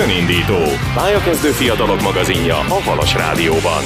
Önindító. Pályakezdő fiatalok magazinja a Halas Rádióban.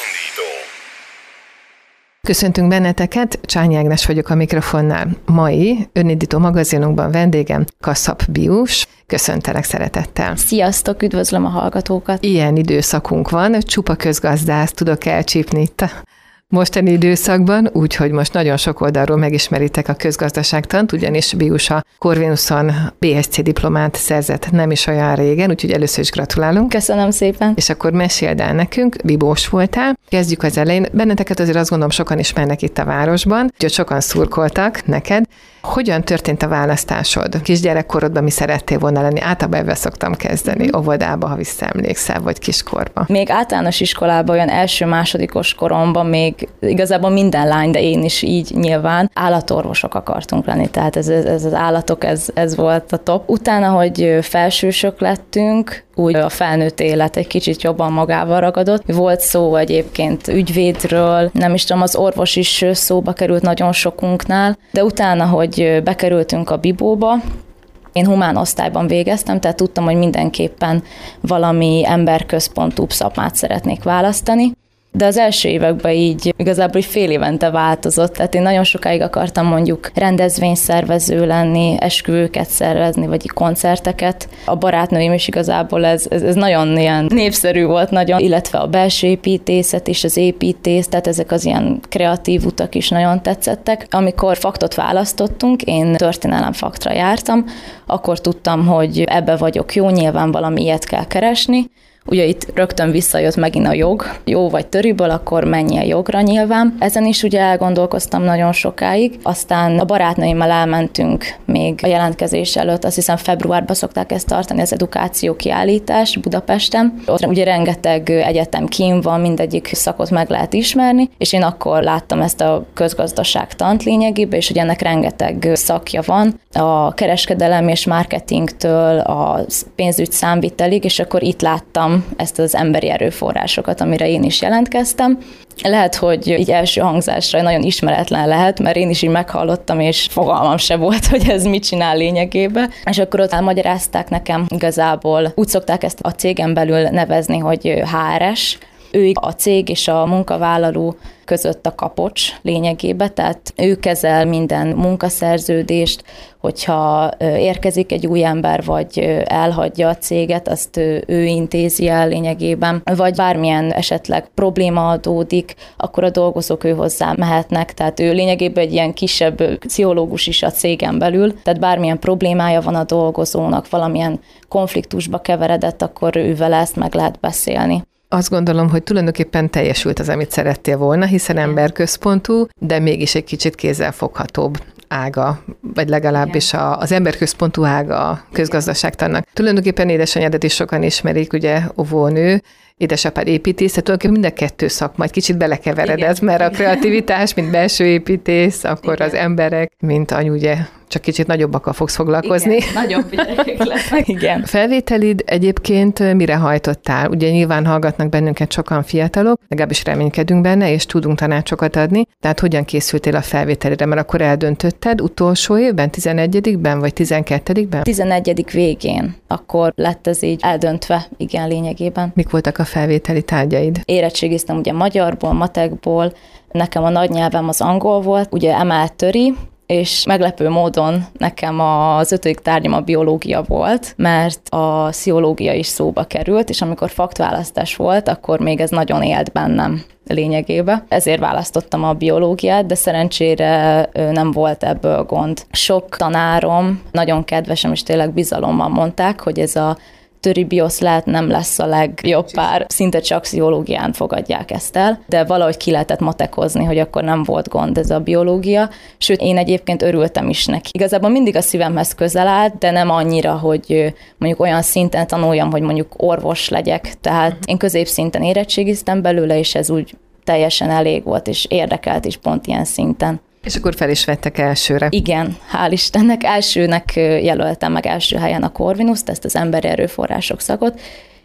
Köszöntünk benneteket, Csányi Ágnes vagyok a mikrofonnál. Mai Önindító magazinunkban vendégem Kasszap Bius. Köszöntelek szeretettel. Sziasztok, üdvözlöm a hallgatókat. Ilyen időszakunk van, csupa közgazdász tudok elcsípni itt a mostani időszakban, úgyhogy most nagyon sok oldalról megismeritek a közgazdaságtant, ugyanis Bius a Corvinuson BSc diplomát szerzett nem is olyan régen, úgyhogy először is gratulálunk. Köszönöm szépen. És akkor meséld el nekünk, bibós voltál. Kezdjük az elején. Benneteket azért azt gondolom sokan ismernek itt a városban, úgyhogy sokan szurkoltak neked. Hogyan történt a választásod? Kisgyerekkorodban mi szerettél volna lenni? Általában ebben szoktam kezdeni, óvodába, ha visszaemlékszel, vagy kiskorba. Még általános iskolában, olyan első-másodikos koromban még igazából minden lány, de én is így nyilván állatorvosok akartunk lenni, tehát ez az állatok, ez volt a top. Utána, hogy felsősök lettünk, úgy a felnőtt élet egy kicsit jobban magával ragadott. Volt szó egyébként ügyvédről, nem is tudom, az orvos is szóba került nagyon sokunknál, de utána, hogy bekerültünk a Bibóba, én humán osztályban végeztem, tehát tudtam, hogy mindenképpen valami emberközpontúbb szakmát szeretnék választani. De az első években így igazából fél évente változott, tehát én nagyon sokáig akartam mondjuk rendezvényszervező lenni, esküvőket szervezni, vagy koncerteket. A barátnőim is igazából ez nagyon ilyen népszerű volt nagyon, illetve a belső építészet és az építész, tehát ezek az ilyen kreatív utak is nagyon tetszettek. Amikor faktot választottunk, én történelem faktra jártam, akkor tudtam, hogy ebbe vagyok jó, nyilván valami ilyet kell keresni. Ugye itt rögtön visszajött megint a jog, jó vagy töriből, akkor menjél jogra nyilván. Ezen is ugye elgondolkoztam nagyon sokáig, aztán a barátnőimmel elmentünk még a jelentkezés előtt, azt hiszem februárban szokták ezt tartani, az edukáció kiállítás Budapesten. Ott ugye rengeteg egyetem kín van, mindegyik szakot meg lehet ismerni, és én akkor láttam ezt a közgazdaságtant lényegében, és hogy ennek rengeteg szakja van, a kereskedelem és marketingtől a pénzügy számvitelig, és akkor itt láttam ezt az emberi erőforrásokat, amire én is jelentkeztem. Lehet, hogy így első hangzásra nagyon ismeretlen lehet, mert én is így meghallottam, és fogalmam se volt, hogy ez mit csinál lényegében. És akkor ott elmagyarázták nekem igazából, úgy szokták ezt a cégen belül nevezni, hogy HRS, ő a cég és a munkavállaló között a kapocs lényegében, tehát ő kezel minden munkaszerződést, hogyha érkezik egy új ember, vagy elhagyja a céget, azt ő intézi el lényegében, vagy bármilyen esetleg probléma adódik, akkor a dolgozók ő hozzá mehetnek, tehát ő lényegében egy ilyen kisebb pszichológus is a cégen belül, tehát bármilyen problémája van a dolgozónak, valamilyen konfliktusba keveredett, akkor ővel ezt meg lehet beszélni. Azt gondolom, hogy tulajdonképpen teljesült az, amit szerettél volna, hiszen emberközpontú, de mégis egy kicsit kézzelfoghatóbb ága, vagy legalábbis az emberközpontú ága a közgazdaságtannak. Tulajdonképpen édesanyádat is sokan ismerik, ugye óvónő, édesapád építész, tehát tulajdonképpen mind a kettő szakma, egy kicsit belekeveredett, mert a kreativitás, mint belső építész, akkor igen. Az emberek, mint anyu, ugye, csak kicsit nagyobbakkal fogsz foglalkozni. Igen, nagyobb gyerekek lesznek. Igen. Felvételid egyébként mire hajtottál? Ugye nyilván hallgatnak bennünket sokan fiatalok, legalábbis reménykedünk benne, és tudunk tanácsokat adni. Tehát hogyan készültél a felvételire? Mert akkor eldöntötted utolsó évben, 11-ben vagy 12-ben? 11. végén. Akkor lett ez így eldöntve, igen, lényegében. Mik voltak a felvételi tárgyaid? Érettségiztem ugye magyarból, matekból, nekem a nagynyelvem az angol volt, ugye emelt töri, és meglepő módon nekem az 5. tárgyam a biológia volt, mert a pszichológia is szóba került, és amikor faktválasztás volt, akkor még ez nagyon élt bennem lényegében. Ezért választottam a biológiát, de szerencsére nem volt ebből gond. Sok tanárom, nagyon kedvesem, és tényleg bizalommal mondták, hogy ez a töri biosz lehet nem lesz a legjobb pár, szinte csak pszichológián fogadják ezt el, de valahogy ki lehetett matekozni, hogy akkor nem volt gond ez a biológia, sőt én egyébként örültem is neki. Igazából mindig a szívemhez közel állt, de nem annyira, hogy mondjuk olyan szinten tanuljam, hogy mondjuk orvos legyek, tehát én középszinten érettségiztem belőle, és ez úgy teljesen elég volt, és érdekelt is pont ilyen szinten. És akkor fel is vettek elsőre. Igen, hál' Istennek. Elsőnek jelöltem meg első helyen a Corvinust, ezt az emberi erőforrások szakot,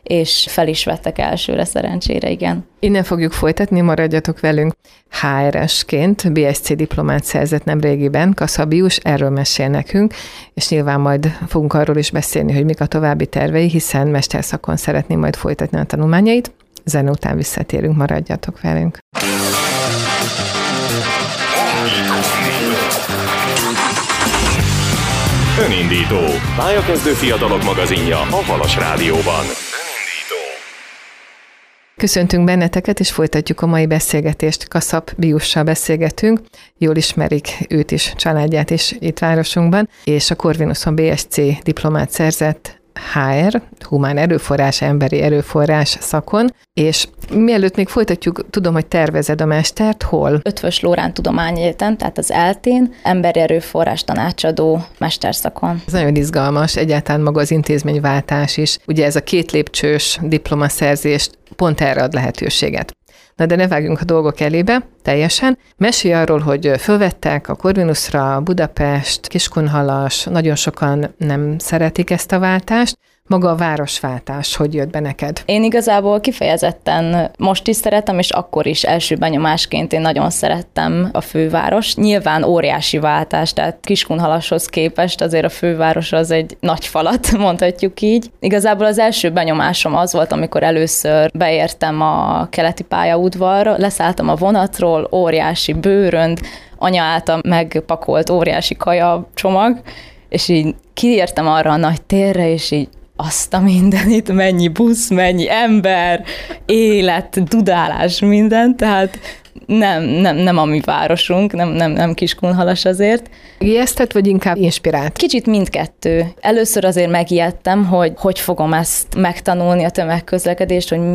és fel is vettek elsőre szerencsére, igen. Innen fogjuk folytatni, maradjatok velünk. HRS-ként BSc diplomát szerzett nemrégiben, Kaszabius, erről mesél nekünk, és nyilván majd fogunk arról is beszélni, hogy mik a további tervei, hiszen mesterszakon szeretné majd folytatni a tanulmányait. Zene után visszatérünk, maradjatok velünk. Önindító. Pályakezdő fiatalok magazinja a Halas Rádióban. Köszöntünk benneteket, és folytatjuk a mai beszélgetést. Kaszabiussal beszélgetünk. Jól ismerik őt is, családját is itt városunkban, és a Corvinuson BSc diplomát szerzett HR, humán erőforrás, emberi erőforrás szakon, és mielőtt még folytatjuk, tudom, hogy tervezed a mestert, hol? Eötvös Loránd Tudományegyetem, tehát az ELTÉN, emberi erőforrás tanácsadó mesterszakon. Ez nagyon izgalmas, egyáltalán maga az intézményváltás is. Ugye ez a 2 lépcsős diplomaszerzést pont erre ad lehetőséget. Na de ne vágjunk a dolgok elébe, teljesen. Mesélj arról, hogy fölvettek a Corvinusra, Budapest, Kiskunhalas, nagyon sokan nem szeretik ezt a váltást. Maga a városváltás, hogy jött be neked? Én igazából kifejezetten most is szeretem, és akkor is első benyomásként én nagyon szerettem a főváros. Nyilván óriási váltás, tehát Kiskunhalashoz képest azért a főváros az egy nagy falat, mondhatjuk így. Igazából az első benyomásom az volt, amikor először beértem a keleti pályaudvarra, leszálltam a vonatról, óriási bőrönd, anya által megpakolt óriási kaja csomag, és így kiértem arra a nagy térre, és így azt a mindenit, mennyi busz, mennyi ember, élet, dudálás, minden, tehát nem a mi városunk, nem Kiskunhalas azért. Ijesztett, vagy inkább inspirált? Kicsit mindkettő. Először azért megijedtem, hogy fogom ezt megtanulni, a tömegközlekedést, hogy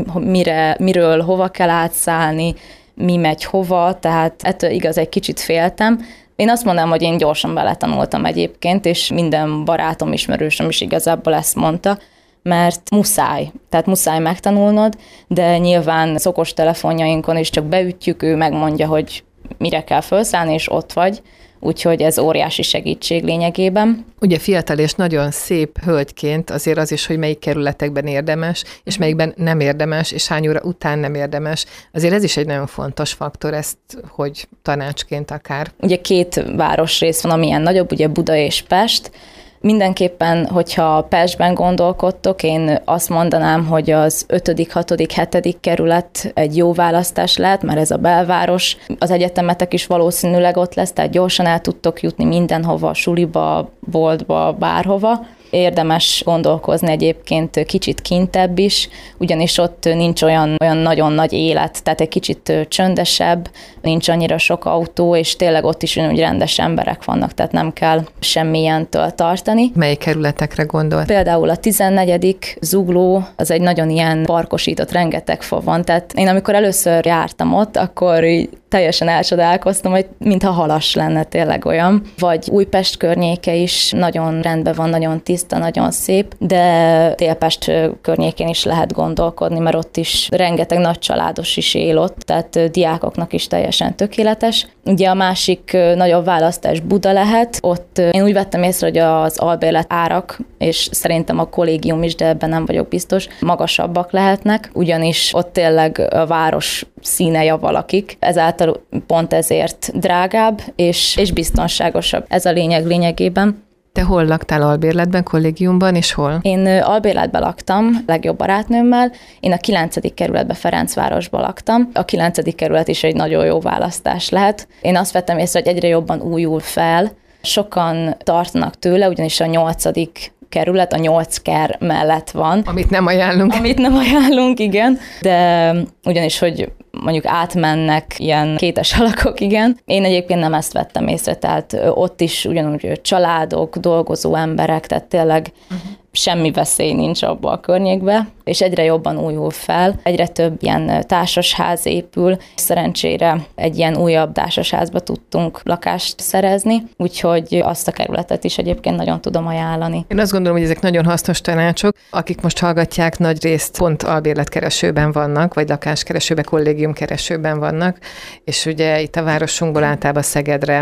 miről hova kell átszállni, mi megy hova, tehát ettől igaz egy kicsit féltem. Én azt mondanám, hogy én gyorsan beletanultam egyébként, és minden barátom, ismerősöm is igazából ezt mondta, mert muszáj, tehát muszáj megtanulnod, de nyilván szokos telefonjainkon is csak beütjük, ő megmondja, hogy mire kell felszállni, és ott vagy, úgyhogy ez óriási segítség lényegében. Ugye fiatal és nagyon szép hölgyként azért az is, hogy melyik kerületekben érdemes, és melyikben nem érdemes, és hány óra után nem érdemes. Azért ez is egy nagyon fontos faktor, ezt, hogy tanácsként akár. Ugye 2 városrész van, amilyen nagyobb, ugye Buda és Pest. Mindenképpen, hogyha Pestben gondolkodtok, én azt mondanám, hogy az 5., 6., 7. kerület egy jó választás lehet, mert ez a belváros. Az egyetemetek is valószínűleg ott lesz, tehát gyorsan el tudtok jutni mindenhova, suliba, boltba, bárhova. Érdemes gondolkozni egyébként kicsit kintebb is, ugyanis ott nincs olyan nagyon nagy élet, tehát egy kicsit csöndesebb, nincs annyira sok autó, és tényleg ott is úgy rendes emberek vannak, tehát nem kell semmilyentől tartani. Mely kerületekre gondol? Például a 14. Zugló, az egy nagyon ilyen parkosított, rengeteg fa van, tehát én amikor először jártam ott, akkor teljesen elcsodálkoztam, hogy mintha Halas lenne, tényleg olyan. Vagy Újpest környéke is nagyon rendben van, nagyon tiszta, nagyon szép, de Délpest környékén is lehet gondolkodni, mert ott is rengeteg nagy családos is él ott, tehát diákoknak is teljesen tökéletes. Ugye a másik nagyobb választás Buda lehet, ott én úgy vettem észre, hogy az albérlet árak, és szerintem a kollégium is, de ebben nem vagyok biztos, magasabbak lehetnek, ugyanis ott tényleg a város színe javal lakik, ezáltal pont ezért drágább és biztonságosabb. Ez a lényeg lényegében. Te hol laktál albérletben, kollégiumban, és hol? Én albérletben laktam, legjobb barátnőmmel. Én a 9. kerületben, Ferencvárosban laktam. A 9. kerület is egy nagyon jó választás lehet. Én azt vettem észre, hogy egyre jobban újul fel. Sokan tartanak tőle, ugyanis a 8. kerület, a 8 ker mellett van. Amit nem ajánlunk. Amit nem ajánlunk, igen. De ugyanis, hogy mondjuk átmennek ilyen kétes alakok, igen. Én egyébként nem ezt vettem észre, tehát ott is ugyanúgy családok, dolgozó emberek, tehát tényleg semmi veszély nincs abba a környékbe, és egyre jobban újul fel, egyre több ilyen társasház épül, szerencsére egy ilyen újabb társasházba tudtunk lakást szerezni, úgyhogy azt a kerületet is egyébként nagyon tudom ajánlani. Én azt gondolom, hogy ezek nagyon hasznos tanácsok, akik most hallgatják, nagy részt pont albérletkeresőben vannak, vagy lakáskeresőben, kollégiumkeresőben vannak, és ugye itt a városunkból általában Szegedre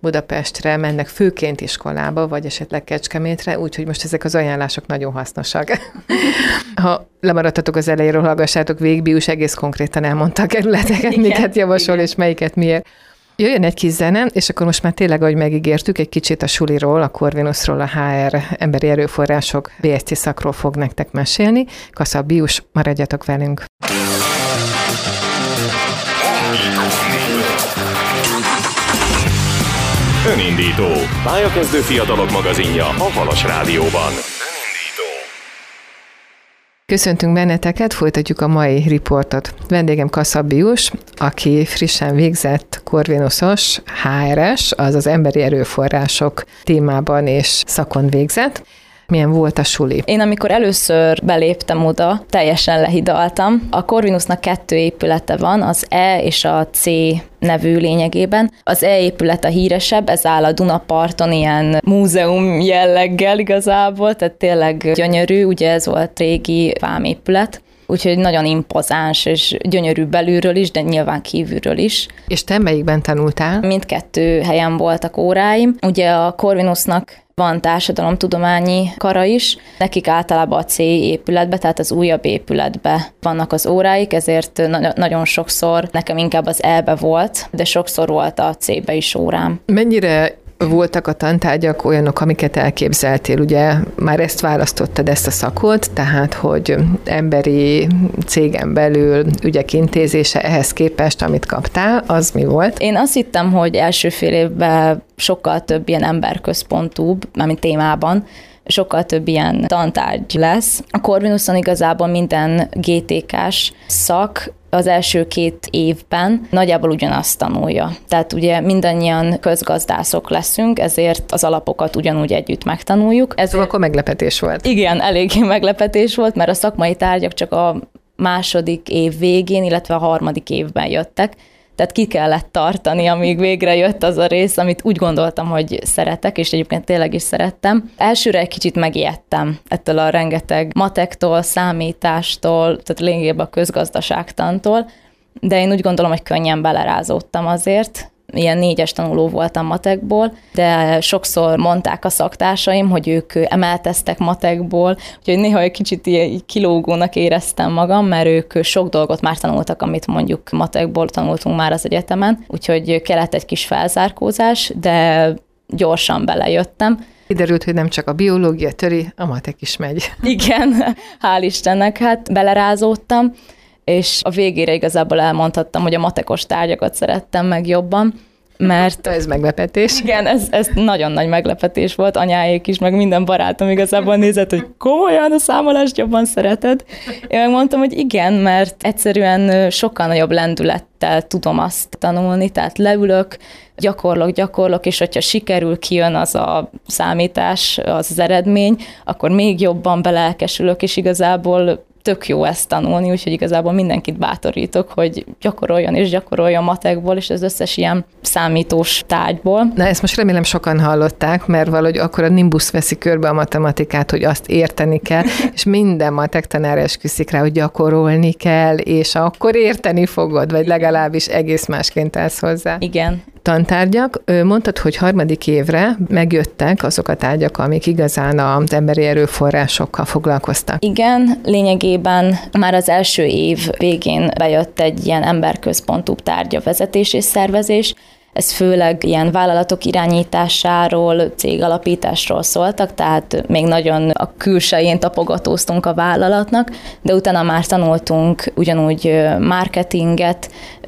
Budapestre mennek főként iskolába, vagy esetleg Kecskemétre, úgyhogy most ezek az ajánlások nagyon hasznosak. Ha lemaradtatok az elejéről, hallgassátok végig, Bius egész konkrétan elmondta a kerületeket, miket javasol, és melyiket miért. Jöjjön egy kis zene, és akkor most már tényleg, ahogy megígértük, egy kicsit a suliról, a Corvinusról, a HR emberi erőforrások BSC szakról fog nektek mesélni. Kassa Bius, maradjatok velünk! Önindító. Pályakezdő fiatalok magazinja a Halas Rádióban. Köszöntünk benneteket, folytatjuk a mai riportot. Vendégem Kassa Bius, aki frissen végzett Corvinusos HR-es, azaz emberi erőforrások témában és szakon végzett. Milyen volt a suli? Én amikor először beléptem oda, teljesen lehidaltam. A Corvinusnak 2 épülete van, az E és a C nevű lényegében. Az E épület a híresebb, ez áll a Dunaparton ilyen múzeum jelleggel igazából, tehát tényleg gyönyörű, ugye ez volt régi vámépület. Úgyhogy nagyon impozáns és gyönyörű belülről is, de nyilván kívülről is. És te melyikben tanultál? Mindkettő helyen voltak óráim. Ugye a Corvinusnak van társadalomtudományi kara is, nekik általában a C épületbe, tehát az újabb épületbe vannak az óráik, ezért nagyon sokszor, nekem inkább az E-be volt, de sokszor volt a C-be is órám. Mennyire voltak a tantárgyak olyanok, amiket elképzeltél? Ugye már ezt választottad, ezt a szakot, tehát, hogy emberi cégen belül ügyek intézése, ehhez képest, amit kaptál, az mi volt? Én azt hittem, hogy első fél évben sokkal több ilyen emberközpontúbb, mármint témában, sokkal több ilyen tantárgy lesz. A Corvinuson igazából minden GTK-s szak az első 2 évben nagyjából ugyanazt tanulja. Tehát ugye mindannyian közgazdászok leszünk, ezért az alapokat ugyanúgy együtt megtanuljuk. Ez akkor meglepetés volt. Igen, eléggé meglepetés volt, mert a szakmai tárgyak csak a második év végén, illetve a harmadik évben jöttek. Tehát ki kellett tartani, amíg végre jött az a rész, amit úgy gondoltam, hogy szeretek, és egyébként tényleg is szerettem. Elsőre egy kicsit megijedtem ettől a rengeteg matektól, számítástól, tehát lényegében a közgazdaságtantól, de én úgy gondolom, hogy könnyen belerázódtam azért. Ilyen 4-es tanuló voltam matekból, de sokszor mondták a szaktársaim, hogy ők emelteztek matekból, úgyhogy néha egy kicsit így kilógónak éreztem magam, mert ők sok dolgot már tanultak, amit mondjuk matekból tanultunk már az egyetemen, úgyhogy kellett egy kis felzárkózás, de gyorsan belejöttem. Kiderült, hogy nem csak a biológia töri, a matek is megy. Igen, hál' Istennek, hát belerázódtam, és a végére igazából elmondhattam, hogy a matekos tárgyakat szerettem meg jobban, mert... Ez meglepetés. Igen, ez nagyon nagy meglepetés volt, anyáék is, meg minden barátom igazából nézett, hogy komolyan a számolást jobban szereted. Én megmondtam, hogy igen, mert egyszerűen sokkal nagyobb lendülettel tudom azt tanulni, tehát leülök, gyakorlok, és hogyha sikerül, kijön az a számítás, az eredmény, akkor még jobban belelkesülök, és igazából tök jó ezt tanulni, úgyhogy igazából mindenkit bátorítok, hogy gyakoroljon matekból, és az összes ilyen számítós tárgyból. Na, ezt most remélem sokan hallották, mert valahogy akkor a nimbus veszi körbe a matematikát, hogy azt érteni kell, és minden matek tanár esküszik rá, hogy gyakorolni kell, és akkor érteni fogod, vagy legalábbis egész másként állsz hozzá. Igen. Tantárgyak. Mondtad, hogy harmadik évre megjöttek azok a tárgyak, amik igazán az emberi erőforrásokkal foglalkoztak. Igen, lényegében már az első év végén bejött egy ilyen emberközpontú tárgyavezetés és szervezés. Ez főleg ilyen vállalatok irányításáról, cégalapításról szóltak, tehát még nagyon a külsején tapogatóztunk a vállalatnak, de utána már tanultunk ugyanúgy marketinget,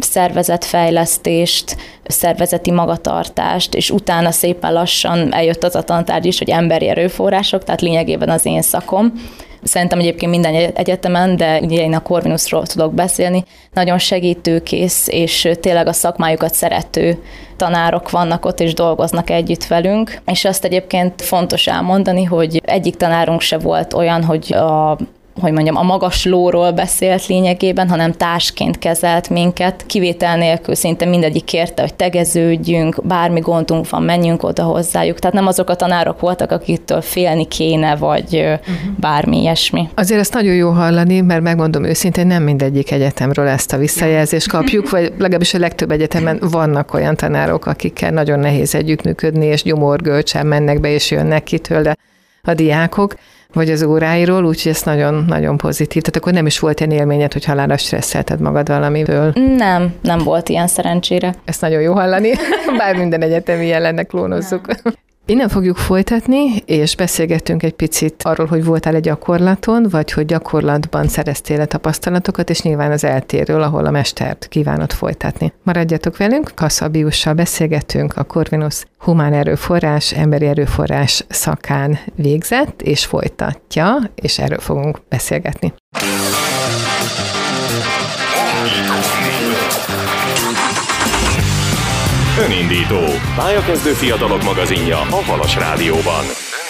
szervezetfejlesztést, szervezeti magatartást, és utána szépen lassan eljött az a tantárgy is, hogy emberi erőforrások, tehát lényegében az én szakom. Szerintem egyébként minden egyetemen, de ugye én a Corvinusról tudok beszélni, nagyon segítőkész, és tényleg a szakmájukat szerető tanárok vannak ott, és dolgoznak együtt velünk. És azt egyébként fontos elmondani, hogy egyik tanárunk se volt olyan, hogy a hogy mondjam, a magas lóról beszélt lényegében, hanem társként kezelt minket. Kivétel nélkül szinte mindegyik kérte, hogy tegeződjünk, bármi gondunk van, menjünk oda hozzájuk. Tehát nem azok a tanárok voltak, akiktől félni kéne, vagy bármi ilyesmi. Azért ezt nagyon jó hallani, mert megmondom őszintén, nem mindegyik egyetemről ezt a visszajelzést kapjuk, vagy legalábbis a legtöbb egyetemen vannak olyan tanárok, akikkel nagyon nehéz együttműködni, és gyomorgölcsen mennek be, és jönnek ki tőle a diákok, vagy az óráiról, úgyhogy ez nagyon-nagyon pozitív. Tehát akkor nem is volt ilyen élményed, hogy halálra stresszelted magad valamiből? Nem volt ilyen szerencsére. Ezt nagyon jó hallani, bár minden egyetem ilyen lenne, klónozzuk. Innen fogjuk folytatni, és beszélgettünk egy picit arról, hogy voltál egy gyakorlaton, vagy hogy gyakorlatban szereztél tapasztalatokat, és nyilván az eltérről, ahol a mestert kívánod folytatni. Maradjatok velünk, Kassa Biussal beszélgettünk, a Corvinus humán erőforrás, emberi erőforrás szakán végzett, és folytatja, és erről fogunk beszélgetni. Önindító. Pályakezdő fiatalok magazinja a Halas Rádióban.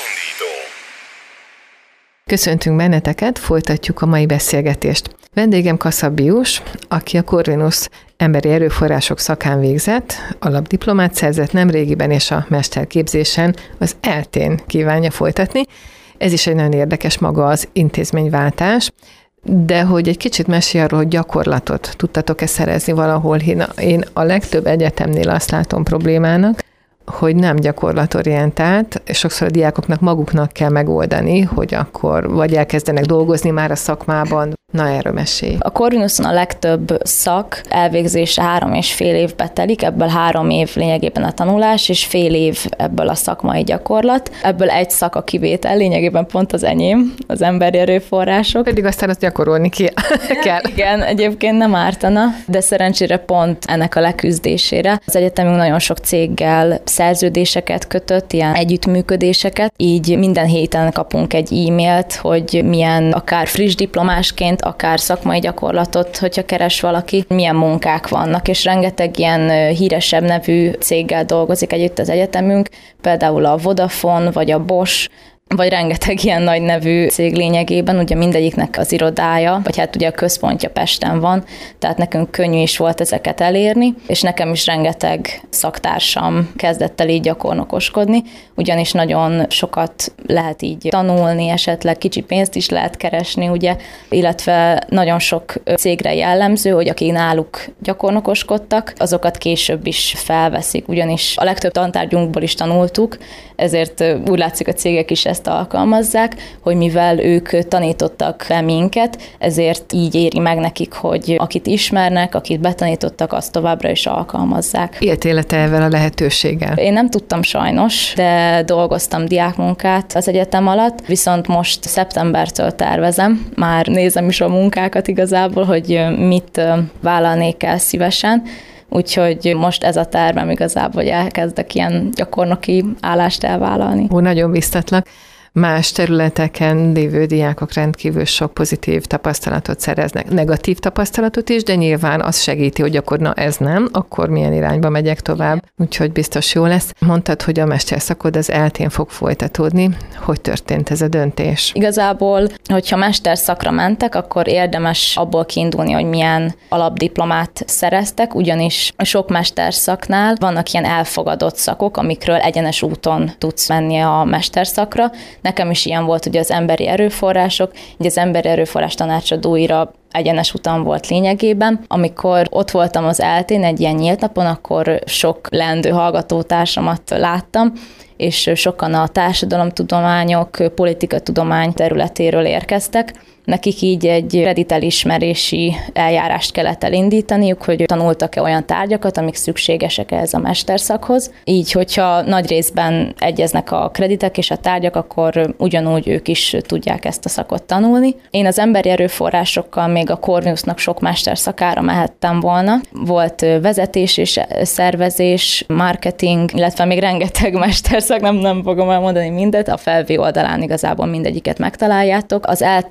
Köszöntünk benneteket, folytatjuk a mai beszélgetést. Vendégem Kassa Bius, aki a Corvinus emberi erőforrások szakán végzett, alapdiplomát szerzett nemrégiben, és a mesterképzésen az ELTE-n kívánja folytatni. Ez is egy nagyon érdekes maga az intézményváltás. De hogy egy kicsit mesélj arról, hogy gyakorlatot tudtatok-e szerezni valahol. Én a legtöbb egyetemnél azt látom problémának, hogy nem gyakorlatorientált, és sokszor a diákoknak maguknak kell megoldani, hogy akkor vagy elkezdenek dolgozni már a szakmában. Na, erről mesélj. A Corvinuson a legtöbb szak elvégzése 3,5 évbe telik, ebből 3 év lényegében a tanulás, és fél év ebből a szakmai gyakorlat. Ebből egy szak a kivétel, lényegében pont az enyém, az emberi erőforrások. Pedig aztán azt gyakorolni kell. Igen, egyébként nem ártana, de szerencsére pont ennek a leküzdésére. Az egyetemünk nagyon sok céggel szerződéseket kötött, ilyen együttműködéseket, így minden héten kapunk egy e-mailt, hogy milyen akár friss diplomásként, akár szakmai gyakorlatot, hogyha keres valaki, milyen munkák vannak, és rengeteg ilyen híresebb nevű céggel dolgozik együtt az egyetemünk, például a Vodafone, vagy a Bosch, vagy rengeteg ilyen nagy nevű cég lényegében, ugye mindegyiknek az irodája, vagy hát ugye a központja Pesten van, tehát nekünk könnyű is volt ezeket elérni, és nekem is rengeteg szaktársam kezdett el így gyakornokoskodni, ugyanis nagyon sokat lehet így tanulni, esetleg kicsi pénzt is lehet keresni, ugye, illetve nagyon sok cégre jellemző, hogy akik náluk gyakornokoskodtak, azokat később is felveszik, ugyanis a legtöbb tantárgyunkból is tanultuk, ezért úgy látszik, a cégek is ezt alkalmazzák, hogy mivel ők tanítottak fel minket, ezért így éri meg nekik, hogy akit ismernek, akit betanítottak, azt továbbra is alkalmazzák. Éltél te ezzel a lehetőséggel? Én nem tudtam sajnos, de dolgoztam diákmunkát az egyetem alatt, viszont most szeptembertől tervezem, már nézem is a munkákat igazából, hogy mit vállalnék el szívesen. Úgyhogy most ez a tervem igazából, hogy elkezdek ilyen gyakornoki állást elvállalni. Nagyon biztatlak. Más területeken lévő diákok rendkívül sok pozitív tapasztalatot szereznek. Negatív tapasztalatot is, de nyilván az segíti, hogy akkor na ez nem, akkor milyen irányba megyek tovább. Úgyhogy biztos jó lesz. Mondtad, hogy a mesterszakod az ELTE-n fog folytatódni. Hogy történt ez a döntés? Igazából, hogyha mesterszakra mentek, akkor érdemes abból kiindulni, hogy milyen alapdiplomát szereztek, ugyanis sok mesterszaknál vannak ilyen elfogadott szakok, amikről egyenes úton tudsz menni a mesterszakra. Nekem is ilyen volt ugye az emberi erőforrások, így az emberi erőforrás tanácsadóira egyenes utam volt lényegében. Amikor ott voltam az ELTE-n egy ilyen nyílt napon, akkor sok leendő hallgatótársamat láttam, és sokan a társadalomtudományok, politikatudomány területéről érkeztek. Nekik így egy kreditelismerési eljárást kellett elindítaniuk, hogy tanultak-e olyan tárgyakat, amik szükségesek ehhez a mesterszakhoz. Így, hogyha nagy részben egyeznek a kreditek és a tárgyak, akkor ugyanúgy ők is tudják ezt a szakot tanulni. Én az emberi erőforrásokkal még a Corvinusnak sok mesterszakára mehettem volna. Volt vezetés és szervezés, marketing, illetve még rengeteg mesterszak, nem fogom elmondani mindet, a Felvé oldalán igazából mindegyiket megtaláljátok. Az ELTE nemrég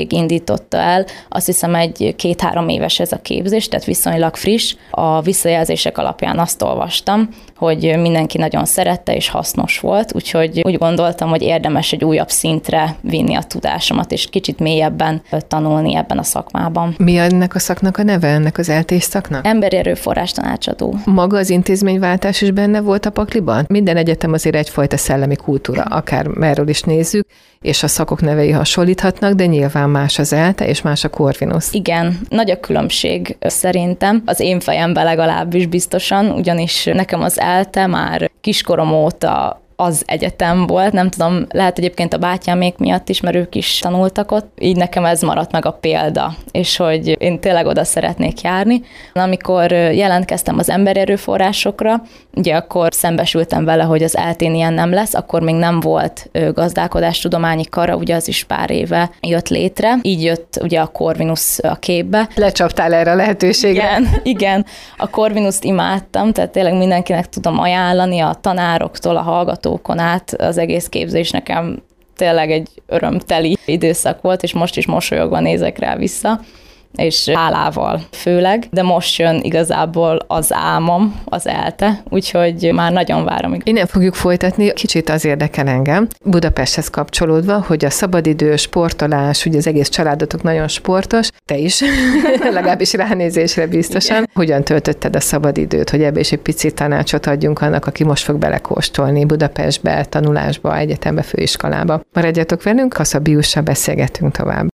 Szövetség indította el, azt hiszem 2-3 éves ez a képzés, tehát viszonylag friss. A visszajelzések alapján azt olvastam, hogy mindenki nagyon szerette és hasznos volt, úgyhogy úgy gondoltam, hogy érdemes egy újabb szintre vinni a tudásomat, és kicsit mélyebben tanulni ebben a szakmában. Mi ennek a szaknak a neve, ennek az LT szaknak? Emberi erőforrás tanácsadó. Maga az intézményváltás is benne volt a pakliban? Minden egyetem azért egyfajta szellemi kultúra, akár merről is nézzük, és a szakok nevei hasonlíthatnak, de nyilván más az ELTE és más a Corvinus. Igen, nagy a különbség szerintem, az én fejemben legalábbis biztosan, ugyanis nekem az ELTE már kiskorom óta az egyetem volt, nem tudom, lehet egyébként a bátyámék miatt is, mert ők is tanultak ott, így nekem ez maradt meg a példa, és hogy én tényleg oda szeretnék járni. Amikor jelentkeztem az emberi erőforrásokra, ugye akkor szembesültem vele, hogy az ELTE-n ilyen nem lesz, akkor még nem volt gazdálkodástudományi kara, ugye az is pár éve jött létre, így jött ugye a Corvinus a képbe. Lecsaptál erre a lehetőségre? Igen, a Corvinust imádtam, tehát tényleg mindenkinek tudom ajánlani, a tanároktól, a hallgatókon át, az egész képzés nekem tényleg egy örömteli időszak volt, és most is mosolyogva nézek rá vissza, és hálával főleg, de most jön igazából az álmom, az ELTE, úgyhogy már nagyon várom. Innen fogjuk folytatni, kicsit az érdekel engem, Budapesthez kapcsolódva, hogy a szabadidő, sportolás, ugye az egész családotok nagyon sportos, te is, legalábbis ránézésre biztosan. Igen. Hogyan töltötted a szabadidőt, hogy ebbe is egy picit tanácsot adjunk annak, aki most fog belekóstolni Budapestbe, tanulásba, egyetembe, főiskolába. Maradjatok velünk, Kassa Biussal beszélgetünk tovább.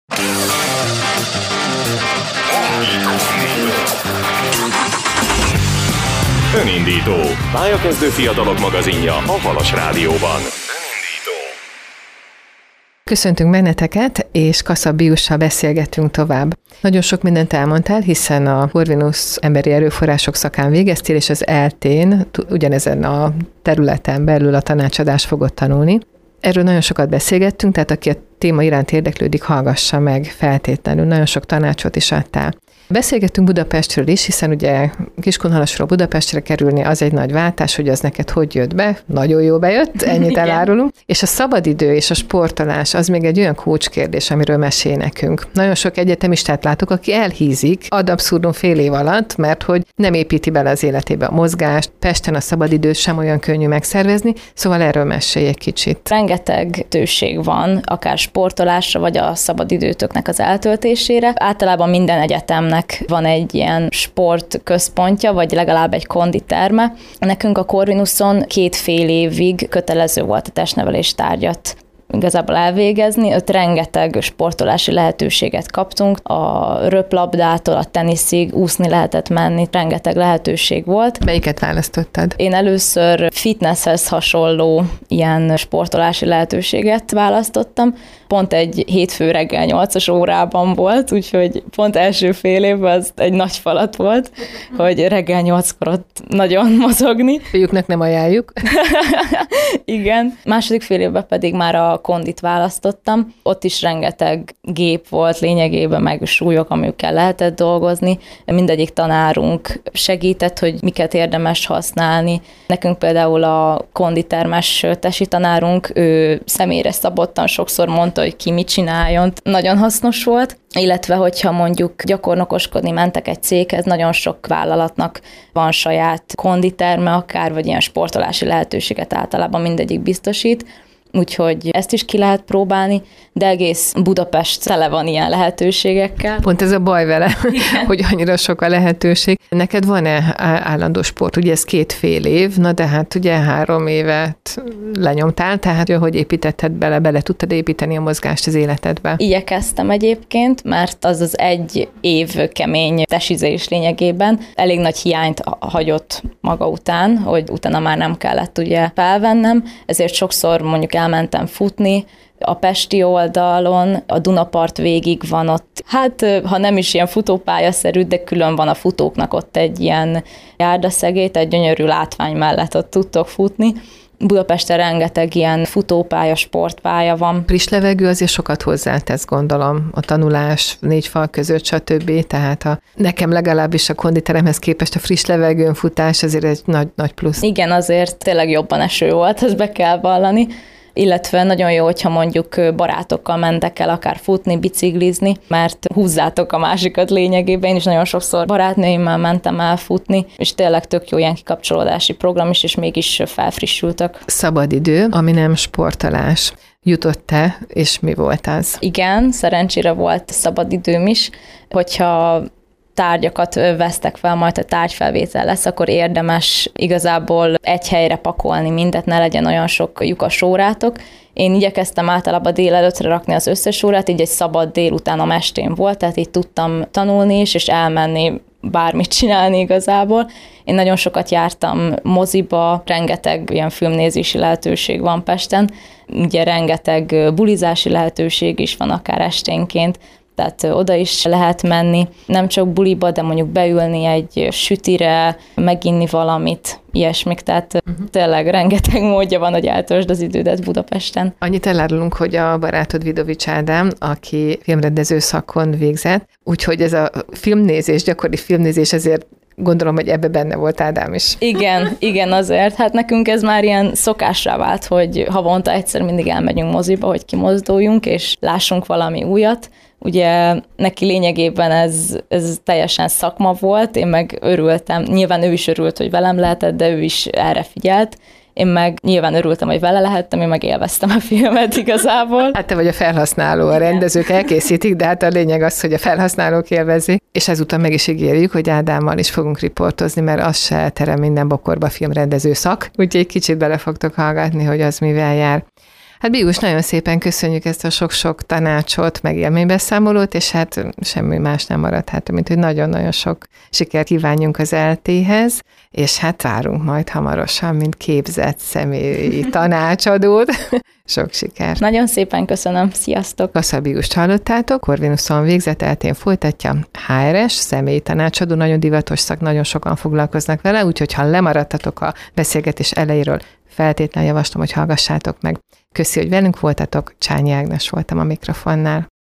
Önindító. Pályakezdő fiatalok magazinja a Halas Rádióban. Köszöntünk benneteket, és Kassa Biussal beszélgetünk tovább. Nagyon sok mindent elmondtál, hiszen a Corvinus emberi erőforrások szakán végeztél, és az ELTE-n ugyanezen a területen belül a tanácsadást fogod tanulni. Erről nagyon sokat beszélgettünk, tehát aki a téma iránt érdeklődik, hallgassa meg feltétlenül. Nagyon sok tanácsot is adtál. Beszélgettünk Budapestről is, hiszen ugye Kiskunhalasról Budapestre kerülni az egy nagy váltás, hogy az neked hogy jött be, nagyon jó bejött, ennyit elárulunk. És a szabadidő és a sportolás az még egy olyan kulcskérdés, amiről mesél nekünk. Nagyon sok egyetemistát látok, aki elhízik ad abszurdum fél év alatt, mert hogy nem építi bele az életébe a mozgást, Pesten a szabadidőt sem olyan könnyű megszervezni, szóval erről mesélj egy kicsit. Rengeteg tőség van, akár sportolásra, vagy a szabadidőtöknek az eltöltésére. Általában minden egyetemnek van egy ilyen sportközpontja, vagy legalább egy konditerme. Nekünk a Corvinuson 2,5 évig kötelező volt a testnevelés tárgyat igazából elvégezni. Ott rengeteg sportolási lehetőséget kaptunk, a röplabdától a teniszig, úszni lehetett menni, rengeteg lehetőség volt. Melyiket választottad? Én először fitnesshez hasonló ilyen sportolási lehetőséget választottam. Pont egy hétfő reggel 8-as órában volt, úgyhogy pont első fél évben az egy nagy falat volt, hogy reggel 8-kor ott nagyon mozogni. Fiúknak nem ajánljuk. Igen. Második fél évben pedig már a kondit választottam. Ott is rengeteg gép volt lényegében, meg súlyok, amikkel lehetett dolgozni. Mindegyik tanárunk segített, hogy miket érdemes használni. Nekünk például a konditermes tesi tanárunk, ő személyre szabottan sokszor mondta, hogy ki mit csináljon. Nagyon hasznos volt, illetve hogyha mondjuk gyakornokoskodni mentek egy céghez, nagyon sok vállalatnak van saját konditerme akár, vagy ilyen sportolási lehetőséget általában mindegyik biztosít, úgyhogy ezt is ki lehet próbálni, de egész Budapest tele van ilyen lehetőségekkel. Pont ez a baj vele, hogy annyira sok a lehetőség. Neked van-e állandó sport? Ugye ez 2,5 év, na de hát ugye 3 évet lenyomtál, tehát hogy építetted bele tudtad építeni a mozgást az életedbe? Igyekeztem egyébként, mert az 1 év kemény tesizés lényegében elég nagy hiányt hagyott maga után, hogy utána már nem kellett ugye felvennem, ezért sokszor mondjuk elmentem futni, a pesti oldalon, a Dunapart végig van ott, hát ha nem is ilyen futópályaszerű, de külön van a futóknak ott egy ilyen járdaszegély, egy gyönyörű látvány mellett ott tudtok futni. Budapesten rengeteg ilyen futópálya, sportpálya van. Friss levegő azért sokat hozzátesz, gondolom, a tanulás 4 fal között, stb. Tehát nekem legalábbis a konditeremhez képest a friss levegőn futás azért egy nagy plusz. Igen, azért tényleg jobban eső volt, ezt be kell vallani. illetve nagyon jó, hogyha mondjuk barátokkal mentek el akár futni, biciklizni, mert húzzátok a másikat lényegében. Én is nagyon sokszor barátnőimmel mentem el futni, és tényleg tök jó ilyen kikapcsolódási program is, és mégis felfrissültek. Szabadidő, ami nem sportolás. Jutott-e, és mi volt az? Igen, szerencsére volt szabadidőm is, hogyha tárgyakat vesztek fel, majd a tárgyfelvétel lesz, akkor érdemes igazából egy helyre pakolni mindet, ne legyen olyan sok lyukas órátok. Én igyekeztem általában délelőttre rakni az összes órát, így egy szabad délután a mestén volt, tehát így tudtam tanulni is, és elmenni bármit csinálni igazából. Én nagyon sokat jártam moziba, rengeteg ilyen filmnézési lehetőség van Pesten, ugye rengeteg bulizási lehetőség is van akár esténként, tehát oda is lehet menni, nem csak buliba, de mondjuk beülni egy sütire, meginni valamit, ilyesmik, tehát tényleg rengeteg módja van, hogy eltöltsd az idődet Budapesten. Annyit elárulunk, hogy a barátod Vidovics Ádám, aki filmrendező szakon végzett, úgyhogy ez a filmnézés, gyakori filmnézés, ezért gondolom, hogy ebbe benne volt Ádám is. Igen, azért. Hát nekünk ez már ilyen szokásra vált, hogy havonta egyszer mindig elmegyünk moziba, hogy kimozduljunk, és lássunk valami újat. Ugye neki lényegében ez teljesen szakma volt, én meg örültem. Nyilván ő is örült, hogy velem lehetett, de ő is erre figyelt. Én meg nyilván örültem, hogy vele lehettem, én meg élveztem a filmet igazából. Hát te vagy a felhasználó, a rendezők elkészítik, de hát a lényeg az, hogy a felhasználók élvezik. És ezúttal meg is ígérjük, hogy Ádámmal is fogunk riportozni, mert az se terem minden bokorba filmrendező szak, úgyhogy egy kicsit bele fogtok hallgatni, hogy az mivel jár. Hát Bigus, nagyon szépen köszönjük ezt a sok-sok tanácsot, meg élménybeszámolót, és hát semmi más nem maradhat, mint hogy nagyon-nagyon sok sikert kívánjunk az ELTE-hez, és hát várunk majd hamarosan, mint képzett személyi tanácsadót. Sok sikert! Nagyon szépen köszönöm, sziasztok! Kassa Bigust hallottátok, Corvinuson végzett, ELTE-n folytatja, HRS, személyi tanácsadó, nagyon divatos szak, nagyon sokan foglalkoznak vele, úgyhogy ha lemaradtatok a beszélgetés elejéről, feltétlenül javaslom, hogy hallgassátok meg. Köszi, hogy velünk voltatok, Csányi Ágnes voltam a mikrofonnál.